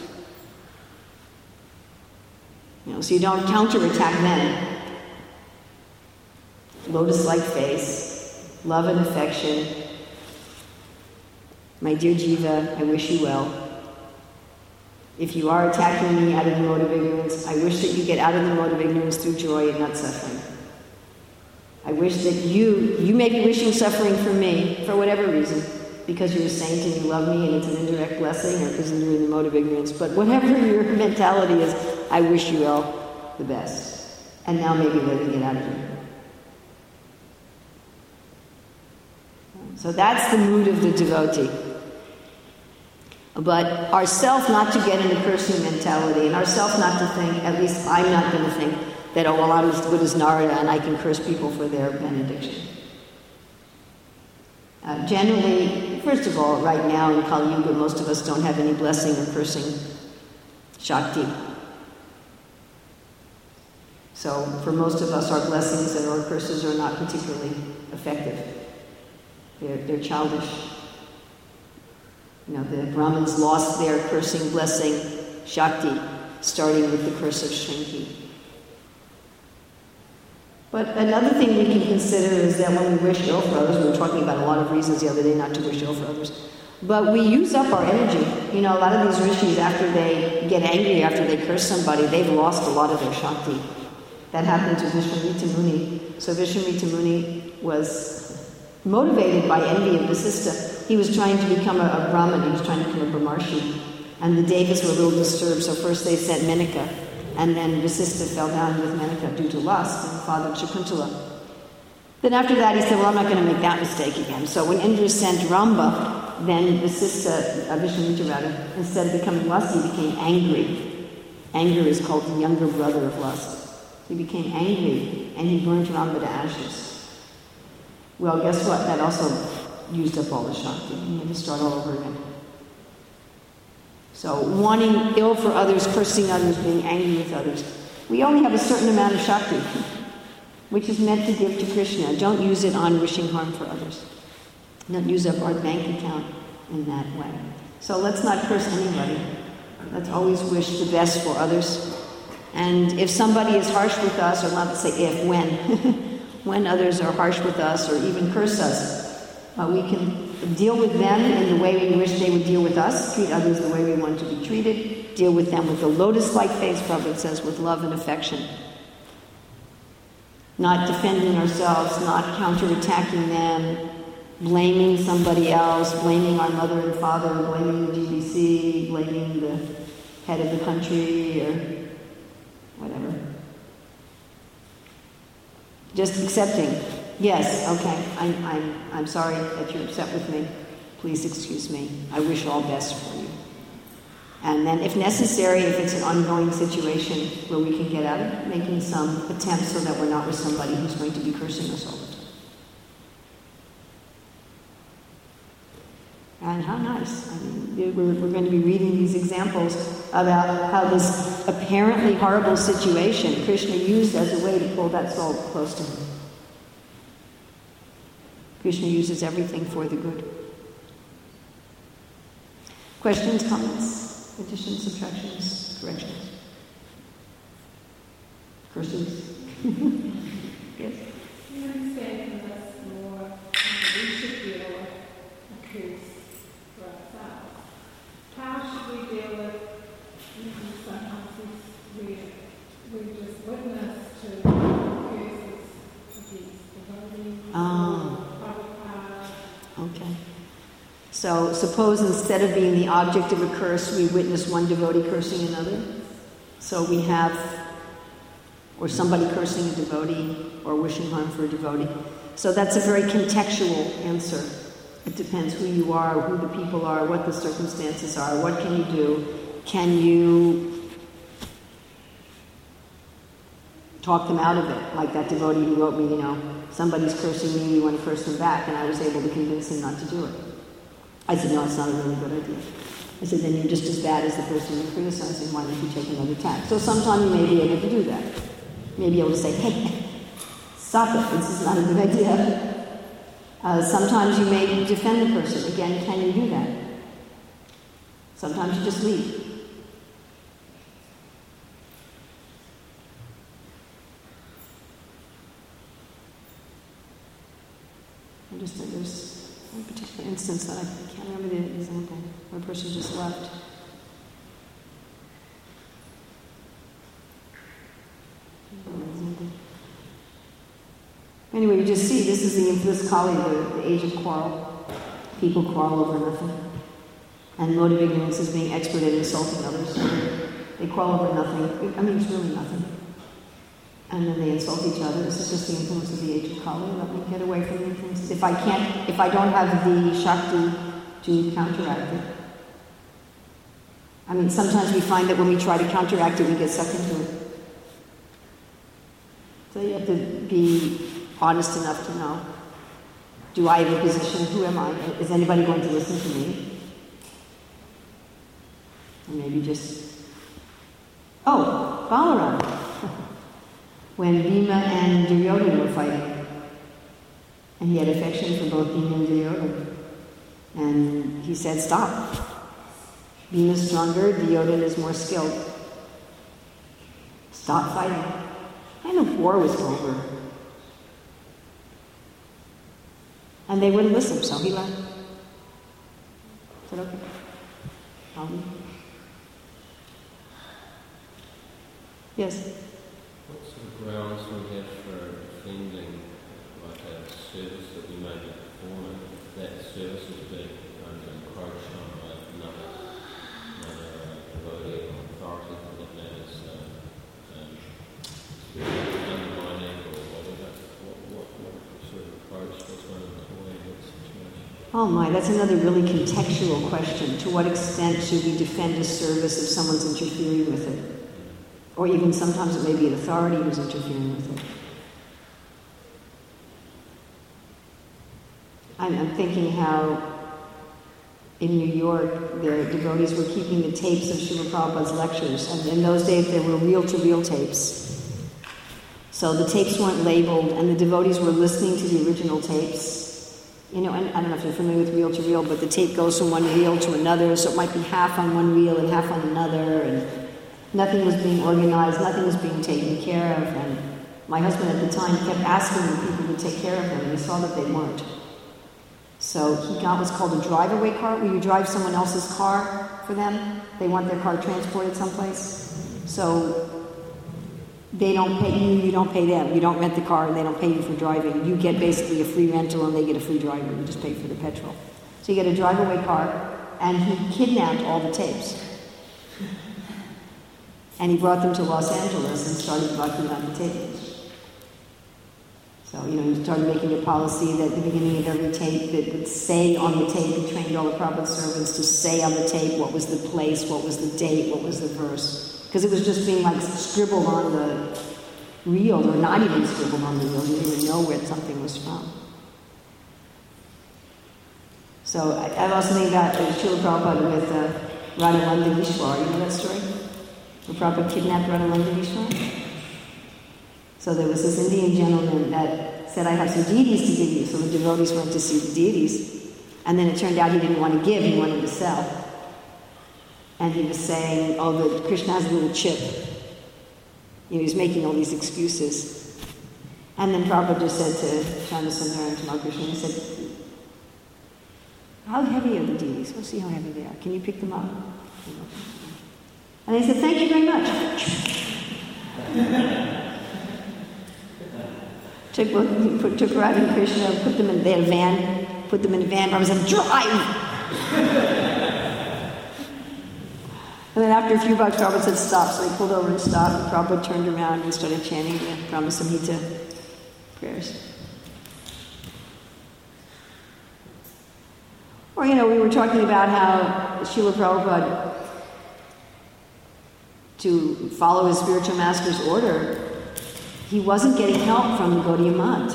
So you don't counterattack them. Lotus-like face, love and affection. My dear Jiva, I wish you well. If you are attacking me out of the mode of ignorance, I wish that you get out of the mode of ignorance through joy and not suffering. I wish that you may be wishing suffering for me, for whatever reason, because you're a saint and you love me and it's an indirect blessing, or because you're in the mode of ignorance. But whatever your mentality is, I wish you all the best. and now maybe let me get out of here. So that's the mood of the devotee. But ourself not to get in a cursing mentality, and ourself not to think, at least I'm not going to think, that, oh, well, I'm as good as Narada and I can curse people for their benediction. Generally, first of all, right now in Kali Yuga, most of us don't have any blessing or cursing Shakti. So for most of us, our blessings and our curses are not particularly effective. They're childish. You know, the Brahmins lost their cursing blessing Shakti, starting with the curse of Shrinki. But another thing we can consider is that when we wish ill for others, we were talking about a lot of reasons the other day not to wish ill for others, but we use up our energy. You know, a lot of these rishis, after they get angry, after they curse somebody, they've lost a lot of their Shakti. That happened to Vishwamitra Muni. So Vishwamitra Muni was motivated by envy of Vasistha. He was trying to become a Brahmin, he was trying to become a Brahmarshi. And the Devas were a little disturbed, so first they sent Menaka, and then Vasistha fell down with Menaka due to lust and fathered Shakuntala. Then after that he said, well, I'm not going to make that mistake again. So when Indra sent Ramba, then Vasistha, Vishwamitra rather, instead of becoming lusty, he became angry. Anger is called the younger brother of lust. He became angry, and he burned Ramba to ashes. Well, guess what? That also used up all the Shakti. He had to start all over again. So, wanting ill for others, cursing others, being angry with others. We only have a certain amount of Shakti, which is meant to give to Krishna. Don't use it on wishing harm for others. Don't use up our bank account in that way. So let's not curse anybody. Let's always wish the best for others. And if somebody is harsh with us, or not to say if, when, when others are harsh with us or even curse us, we can deal with them in the way we wish they would deal with us, treat others the way we want to be treated, deal with them with a lotus-like face, Prabhupada says, with love and affection. Not defending ourselves, not counterattacking them, blaming somebody else, blaming our mother and father, blaming the GBC, blaming the head of the country, or whatever. Just accepting. Yes, okay, I'm sorry that you're upset with me. Please excuse me. I wish all best for you. And then if necessary, if it's an ongoing situation where we can get out of it, making some attempts so that we're not with somebody who's going to be cursing us all the time. And how nice. I mean, we're going to be reading these examples about how this apparently horrible situation Krishna used as a way to pull that soul close to him. Krishna uses everything for the good. Questions, comments, additions, subtractions, corrections? Questions? Yes? You understand from us more we should deal with a case for ourselves. How should we deal with sometimes we just witness to cases of these devotees? Okay. So suppose instead of being the object of a curse, we witness one devotee cursing another. So we have, or somebody cursing a devotee, or wishing harm for a devotee. So that's a very contextual answer. It depends who you are, who the people are, what the circumstances are, what can you do? Can you talk them out of it? Like that devotee who wrote me, you know, somebody's cursing me, you want to curse them back, and I was able to convince him not to do it. I said, no, it's not a really good idea. I said, then you're just as bad as the person you're criticizing, why don't you take another tack? So sometime you may be able to do that. You may be able to say, hey, stop it, this is not a good idea. Sometimes you may defend the person. Again, can you do that? Sometimes you just leave. There's one particular instance that I can't remember the example, where a person just left. Anyway, you just see this is the infamous Kali, the age of quarrel. People quarrel over nothing. And mode of ignorance is being expert at insulting others. So they quarrel over nothing. I mean, it's really nothing. And then they insult each other. This is just the influence of the age of Kali. Let me get away from the influence. If I don't have the Shakti to counteract it. I mean, sometimes we find that when we try to counteract it, we get sucked into it. So you have to be honest enough to know, do I have a position? Who am I? Is anybody going to listen to me? And maybe just, Balaram. When Bhima and Duryodhana were fighting. And he had affection for both Bhima and Duryodhana. And he said, stop. Bhima is stronger, Duryodhana is more skilled. Stop fighting. And the war was over. And they wouldn't listen, so he left. Is that okay? Yes? What sort of grounds we have for defending like a service that we may be performing, if that service is being encroached on by another devotee or authority for that matters, undermining or whatever? What sort of approach does one employ in that situation? Oh my, that's another really contextual question. To what extent should we defend a service if someone's interfering with it? Or even sometimes it may be an authority who's interfering with it. I'm thinking how in New York the devotees were keeping the tapes of Srila Prabhupada's lectures, and in those days there were reel-to-reel tapes. So the tapes weren't labeled, and the devotees were listening to the original tapes. You know, and I don't know if you're familiar with reel-to-reel, but the tape goes from one reel to another, so it might be half on one reel and half on another, and nothing was being organized, nothing was being taken care of, and my husband at the time kept asking the people to take care of him, and he saw that they weren't. So he got what's called a drive-away car, where you drive someone else's car for them. They want their car transported someplace. So they don't pay you, you don't pay them. You don't rent the car, and they don't pay you for driving. You get basically a free rental, and they get a free driver. You just pay for the petrol. So you get a drive-away car, and he kidnapped all the tapes. And he brought them to Los Angeles and started bucking on the tapes. So, he started making a policy that at the beginning of every tape, that would say on the tape, he trained all the Prabhupada servants to say on the tape what was the place, what was the date, what was the verse. Because it was just being scribbled on the reel, or not even scribbled on the reel. You didn't even know where something was from. So I also think about Srila Prabhupada with Radharanda Vishwar. You know that story? The Prabhupada kidnapped Radharanda Vishwar. So there was this Indian gentleman that said, I have some deities to give you. So the devotees went to see the deities. And then it turned out he didn't want to give, he wanted to sell. And he was saying, that Krishna has a little chip. He was making all these excuses. And then Prabhupada just said to Chandrasundar and Tamal Krishna, he said, how heavy are the deities? We'll see how heavy they are. Can you pick them up? And they said, thank you very much. took Radha and Krishna, put them in their van, put them in a van, Prabhupada said, drive! And then after a few bucks, Prabhupada said, stop. So he pulled over and stopped, and Prabhupada turned around and started chanting the Brahma Samhita prayers. Or, we were talking about how Srila Prabhupada, to follow his spiritual master's order, he wasn't getting help from the Gaudiya Math.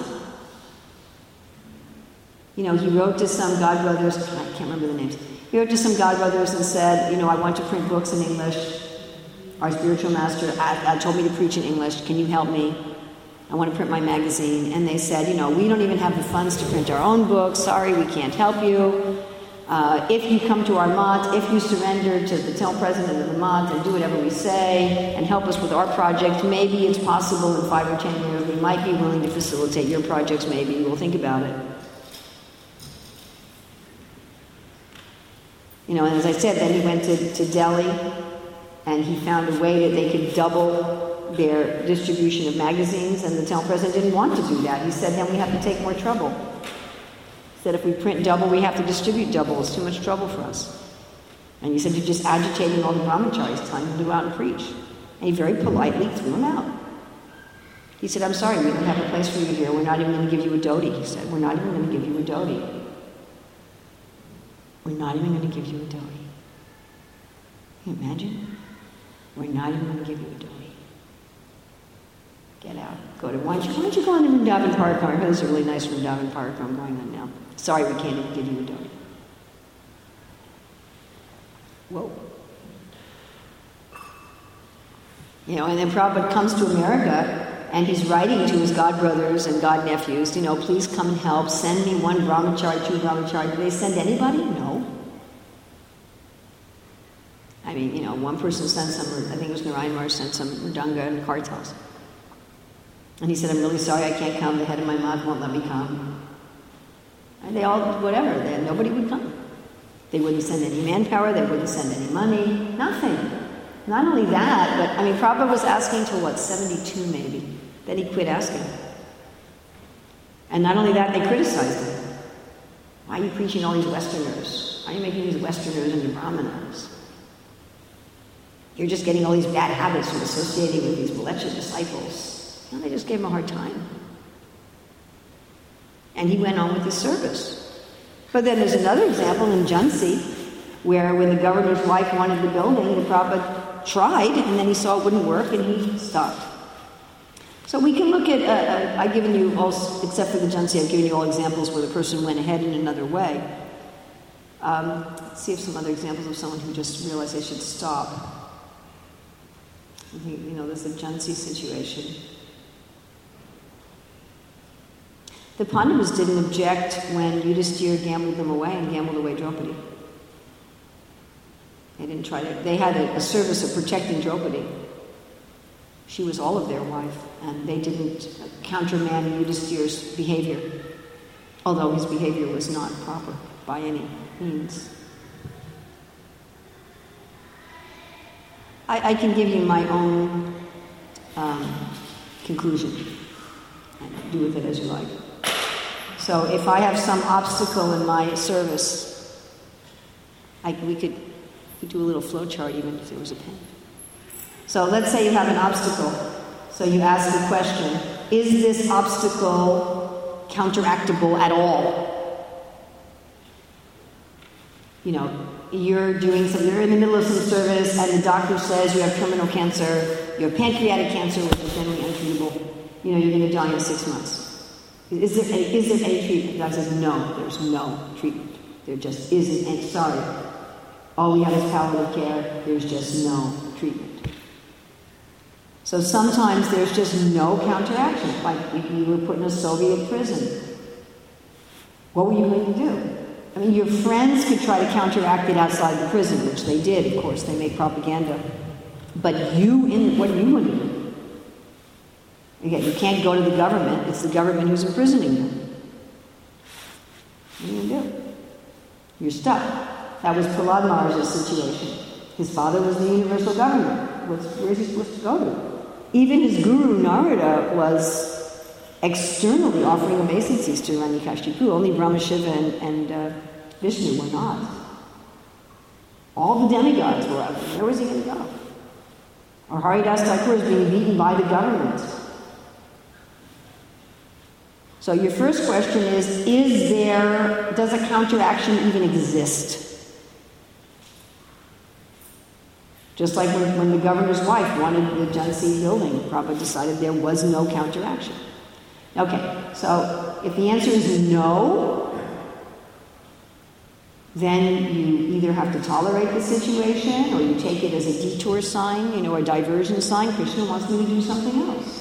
He wrote to some godbrothers, I can't remember the names, he wrote to some godbrothers and said, I want to print books in English. Our spiritual master told me to preach in English. Can you help me? I want to print my magazine. And they said, we don't even have the funds to print our own books. Sorry, we can't help you. If you come to our mat, if you surrender to the temple president of the mat and do whatever we say and help us with our project, maybe it's possible in 5 or 10 years we might be willing to facilitate your projects. Maybe we'll think about it. And as I said, then he went to Delhi and he found a way that they could double their distribution of magazines, and the temple president didn't want to do that. He said, then we have to take more trouble. He said, if we print double, we have to distribute double. It's too much trouble for us. And he said, you're just agitating all the brahmacharis, time to go out and preach. And he very politely threw him out. He said, I'm sorry, we don't have a place for you here. We're not even going to give you a dhoti. He said, we're not even going to give you a dhoti. We're not even going to give you a dhoti. Can you imagine? We're not even going to give you a dhoti. Get out. Go to, why don't you go on to Vrindavan Parikrama? There's a really nice Vrindavan Parikrama going on now. Sorry, we can't even give you a dhoti. Whoa. You know, and then Prabhupada comes to America, and he's writing to his godbrothers and godnephews, you know, please come and help, send me one brahmachari, two brahmachari. Do they send anybody? No. I mean, you know, one person sent some, I think it was Narayan Maharaj sent some mridanga and kartals. And he said, I'm really sorry I can't come, the head of my mouth won't let me come. And they all, whatever, nobody would come. They wouldn't send any manpower, they wouldn't send any money, nothing. Not only that, but, I mean, Prabhupada was asking till, 72 maybe. Then he quit asking. And not only that, they criticized him. Why are you preaching all these Westerners? Why are you making these Westerners into Brahmanas? You're just getting all these bad habits from associating with these Mleccha disciples. And they just gave him a hard time. And he went on with his service. But then there's another example in Jhansi, where when the governor's wife wanted the building, the Prabhupada tried, and then he saw it wouldn't work, and he stopped. So we can look at, I've given you all, except for the Jhansi, I've given you all examples where the person went ahead in another way. Let's see if some other examples of someone who just realized they should stop. I think, you know, there's a Jhansi situation. The Pandavas didn't object when Yudhisthira gambled them away and gambled away Draupadi. They didn't try to, they had a service of protecting Draupadi. She was all of their wife, and they didn't countermand Yudhisthira's behavior, although his behavior was not proper by any means. I can give you my own conclusion, and do with it as you like. So if I have some obstacle in my service, we could do a little flow chart even if there was a pen. So let's say you have an obstacle. So you ask the question, is this obstacle counteractable at all? You know, you're in the middle of some service and the doctor says you have terminal cancer, you have pancreatic cancer, which is generally untreatable. You know, you're going to die in 6 months. Is there any treatment? The doctor says, no, there's no treatment. There just isn't any, sorry. All we have is palliative care, there's just no treatment. So sometimes there's just no counteraction, like if you were put in a Soviet prison. What were you going to do? I mean, your friends could try to counteract it outside the prison, which they did, of course, they make propaganda. But what are you going to do? Again, you can't go to the government, it's the government who's imprisoning you. What are you going to do? You're stuck. That was Prahlad Maharaj's situation. His father was the universal governor. Where is he supposed to go to? Even his guru, Narada, was externally offering obeisances to Hiranyakashipu. Only Brahma, Shiva, and Vishnu were not. All the demigods were out there. Where was he going to go? Or Haridas Thakur is being beaten by the government. So your first question is does a counteraction even exist? Just like when the governor's wife wanted the Jhansi building, Prabhupada decided there was no counteraction. Okay, so if the answer is no, then you either have to tolerate the situation or you take it as a detour sign, a diversion sign. Krishna wants me to do something else.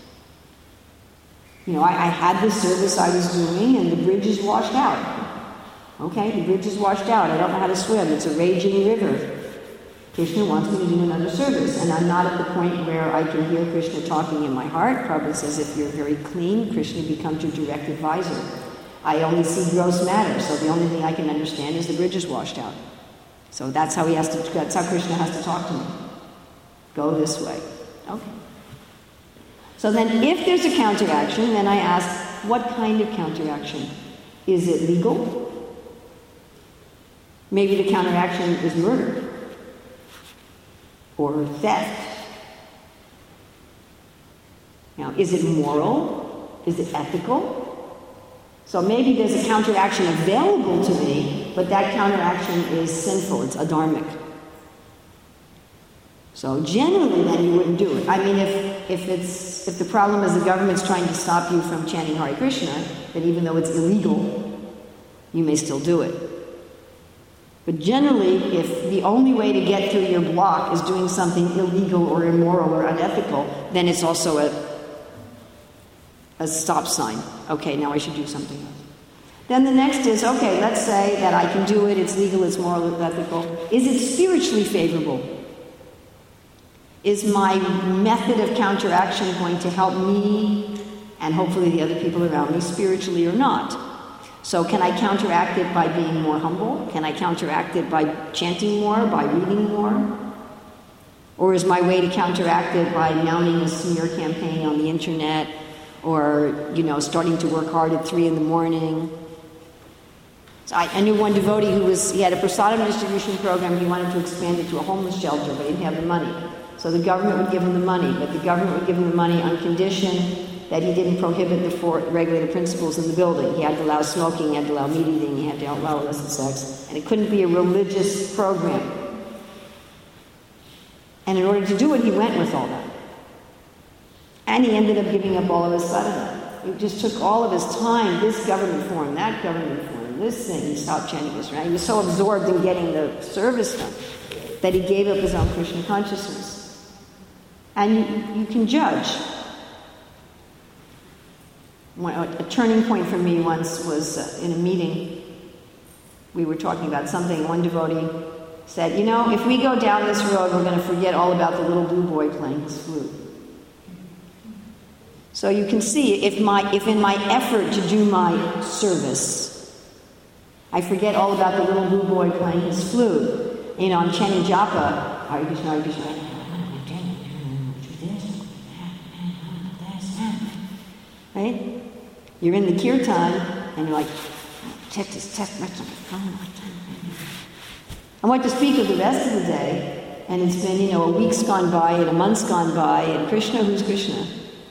I had this service I was doing and the bridge is washed out. Okay, the bridge is washed out. I don't know how to swim. It's a raging river. Krishna wants me to do another service, and I'm not at the point where I can hear Krishna talking in my heart. Prabhupada says if you're very clean, Krishna becomes your direct advisor. I only see gross matter, so the only thing I can understand is the bridge is washed out. So that's how that's how Krishna has to talk to me. Go this way. Okay. So then if there's a counteraction, then I ask, what kind of counteraction? Is it legal? Maybe the counteraction is murder. Or theft. Now, is it moral? Is it ethical? So maybe there's a counteraction available to me, but that counteraction is sinful, it's adharmic. So generally then you wouldn't do it. I mean, if the problem is the government's trying to stop you from chanting Hare Krishna, then even though it's illegal, you may still do it. But generally, if the only way to get through your block is doing something illegal or immoral or unethical, then it's also a stop sign. Okay, now I should do something else. Then the next is, okay, let's say that I can do it, it's legal, it's moral, it's ethical. Is it spiritually favorable? Is my method of counteraction going to help me and hopefully the other people around me spiritually or not? So can I counteract it by being more humble? Can I counteract it by chanting more, by reading more? Or is my way to counteract it by mounting a smear campaign on the internet or, starting to work hard at 3 a.m? So I knew one devotee he had a prasadam distribution program. He wanted to expand it to a homeless shelter, but he didn't have the money. So the government would give him the money, but the government would give him the money on condition that he didn't prohibit the 4 regulated principles in the building. He had to allow smoking, he had to allow meat eating, he had to allow illicit sex, and it couldn't be a religious program. And in order to do it, he went with all that. And he ended up giving up all of his sadhana. It just took all of his time, this government form, that government form, this thing. He stopped chanting this, right? He was so absorbed in getting the service done that he gave up his own Krishna consciousness. And you can judge. A turning point for me once was in a meeting. We were talking about something. One devotee said, if we go down this road, we're going to forget all about the little blue boy playing his flute. So you can see, if in my effort to do my service, I forget all about the little blue boy playing his flute. I'm chanting japa, Hare Krishna, Hare Krishna. Right? You're in the kirtan, and you're like, check this, I want to speak of the rest of the day, and it's been, a week's gone by, and a month's gone by, and Krishna, who's Krishna?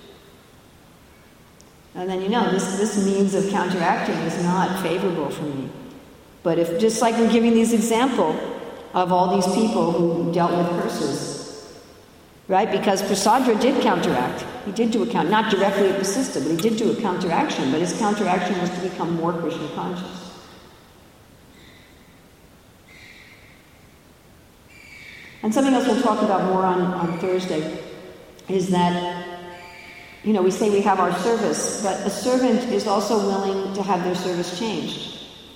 And then this means of counteracting is not favorable for me. But if, just like we're giving these example of all these people who dealt with curses, right? Because Prasadra did counteract. He did do not directly at the system, but he did do a counteraction, but his counteraction was to become more Krishna conscious. And something else we'll talk about more on Thursday is that, we say we have our service, but a servant is also willing to have their service changed.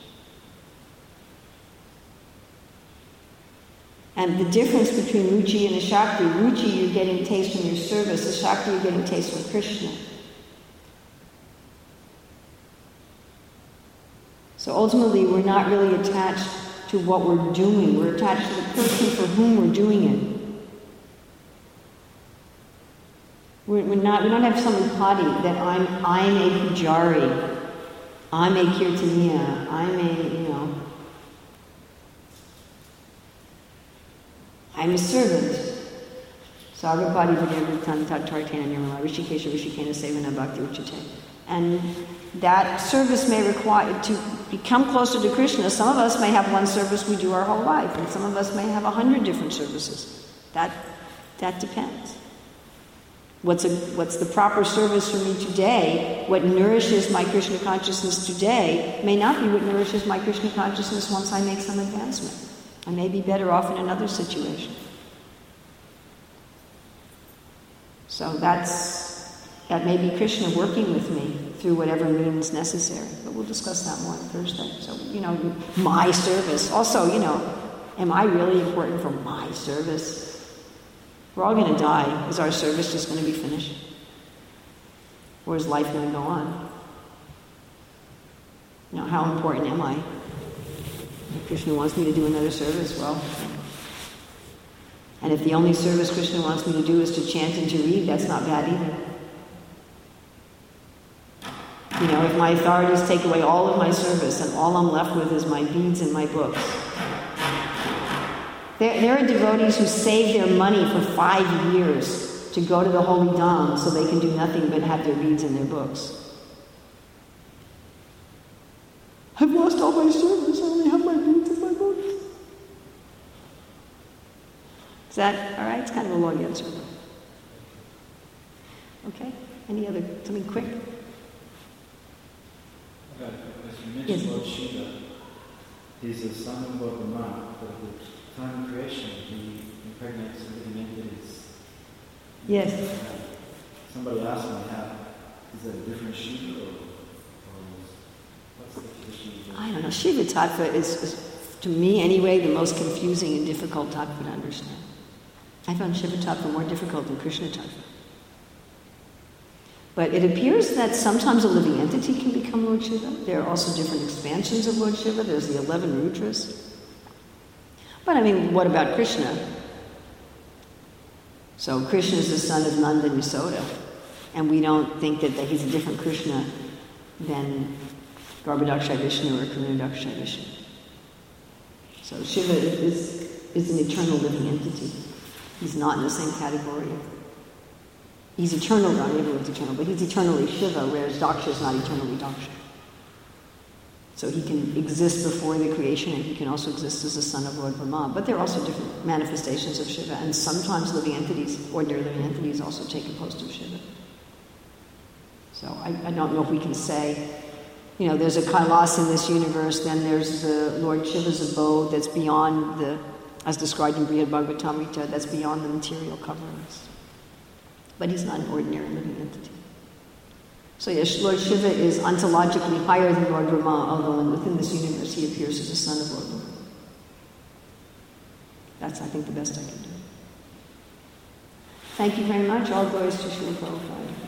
And the difference between Ruchi and Ashakti, Ruchi you're getting taste from your service, Ashakti you're getting taste from Krishna. So ultimately we're not really attached to what we're doing, we're attached to the person for whom we're doing it. We don't have some upadi that I'm a pujari, I'm a kirtaniya, I'm a servant. Sarvapadi Vidyavitan Tattartena Nirmala Rishikesha Rishikena Sevana Bhakti Uchite. And that service may require, to become closer to Krishna, some of us may have one service we do our whole life, and some of us may have 100 different services. That depends. What's the proper service for me today? What nourishes my Krishna consciousness today may not be what nourishes my Krishna consciousness once I make some advancement. I may be better off in another situation. So that may be Krishna working with me through whatever means necessary. But we'll discuss that more on Thursday. So, my service. Also, am I really important for my service? We're all going to die. Is our service just going to be finished? Or is life going to go on? How important am I? If Krishna wants me to do another service, well. And if the only service Krishna wants me to do is to chant and to read, that's not bad either. If my authorities take away all of my service and all I'm left with is my beads and my books. There are devotees who save their money for 5 years to go to the holy dham so they can do nothing but have their beads in their books. I've lost all my service, I only have my beads in my books. Is that all right? It's kind of a long answer. Okay? Any other, something quick? As you mentioned, Yes. Lord Shiva, he's the son of Lord Brahma, but at the time of creation, he impregnates the living entities. Yes. Somebody asked me, is that a different Shiva, or what's the position of I don't know. Shiva Tattva is, to me anyway, the most confusing and difficult tattva to understand. I found Shiva Tattva more difficult than Krishna Tattva. But it appears that sometimes a living entity can become Lord Shiva. There are also different expansions of Lord Shiva. There's the 11 Rudras. But I mean, what about Krishna? So Krishna is the son of Nanda and Yasoda. And we don't think that he's a different Krishna than Garbhodakshaya Vishnu or Karunadakshaya Vishnu. So Shiva is an eternal living entity. He's not in the same category. He's eternal, not everyone's eternal, but he's eternally Shiva, whereas Daksha is not eternally Daksha. So he can exist before the creation, and he can also exist as the son of Lord Brahma. But there are also different manifestations of Shiva, and sometimes living entities, ordinary living entities, also take a post of Shiva. So I don't know if we can say, there's a Kailas in this universe, then there's the Lord Shiva's abode that's beyond as described in Brihad Bhagavatamrita, that's beyond the material coverings. But he's not an ordinary living entity. So yes, Lord Shiva is ontologically higher than Lord Brahma, although within this universe he appears as a son of Lord Brahma. That's, I think, the best I can do. Thank you very much. All glories to Srila Prabhupada.